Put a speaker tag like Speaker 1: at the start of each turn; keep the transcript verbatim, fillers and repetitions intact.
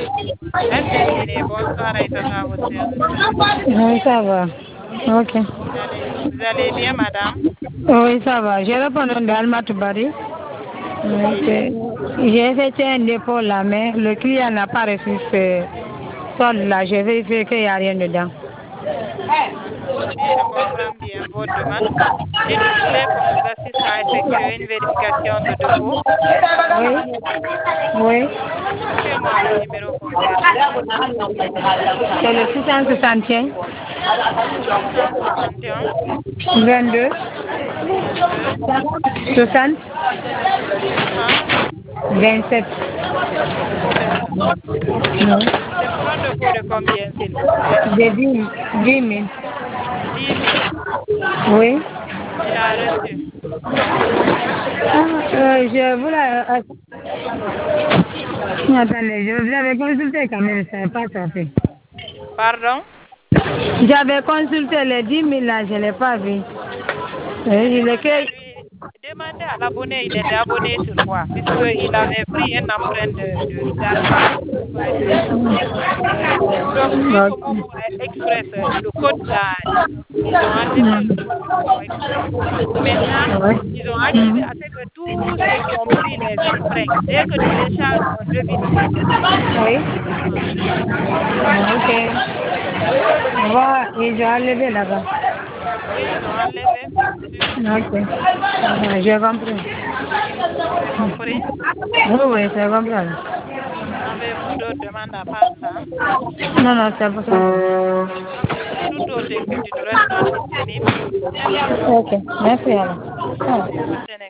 Speaker 1: Merci, Dine. Bonsoir et à votre service.
Speaker 2: Oui, ça va. Ok.
Speaker 1: Vous allez, vous allez bien, madame?
Speaker 2: Oui, ça va. Je réponds d'Alma Toubari.
Speaker 1: Oui.
Speaker 2: J'ai effectué un dépôt là, mais le client n'a pas reçu ce solde-là. J'ai vérifié qu'il n'y a rien dedans.
Speaker 1: Mhm. Si je comprends bien votre demande, dites vous voulez qu'on vous assiste à effectuer une vérification de dépôt?
Speaker 2: Oui. Oui.
Speaker 1: Donnez-moi le numéro concerné.
Speaker 2: C'est le six cent soixante et un.
Speaker 1: six cent soixante et un,
Speaker 2: vingt-deux.
Speaker 1: vingt-deux,
Speaker 2: soixante.
Speaker 1: soixante,
Speaker 2: vingt-sept.
Speaker 1: vingt-sept. C'est pour un dépôt de combien, s'il vous plaît?
Speaker 2: J'ai dix dix mille.
Speaker 1: Dix mille.
Speaker 2: Oui.
Speaker 1: Il a reçu.
Speaker 2: Ah, euh, je voulais... euh, attendez, je vous avais consulté quand même, ça n'a pas sorti.
Speaker 1: Pardon?
Speaker 2: J'avais consulté les dix mille là, je ne l'ai pas vu. Euh, il est que...
Speaker 1: Demandez-lui, demandez à l'abonné, il était abonné sur quoi? Puisqu'il avait pris une empreinte de, de- d'Alma pour être vérifié. Donc, vu que Momo Express, le code là, ils ont enlevé le code de Momo Express. Maintenant, ils ont activé à ce que tous ceux qui ont pris les empreintes, dès que tu les charges, on débite.
Speaker 2: Oui. Ok. On va, ils ont enlevé là-bas.
Speaker 1: Oui, ils ont enlevé, bien sûr.
Speaker 2: Ok. Ah, j'ai compris.
Speaker 1: Vous avez compris?
Speaker 2: Oui, oui, j'ai compris.
Speaker 1: Avez-vous d'autres demandes à part ça?
Speaker 2: Non, non, c'est pour ça.
Speaker 1: Ok, pour toute autre inquiétude, nous restons disponibles. Merci.
Speaker 2: Ok, merci alors.
Speaker 1: Merci. Passez une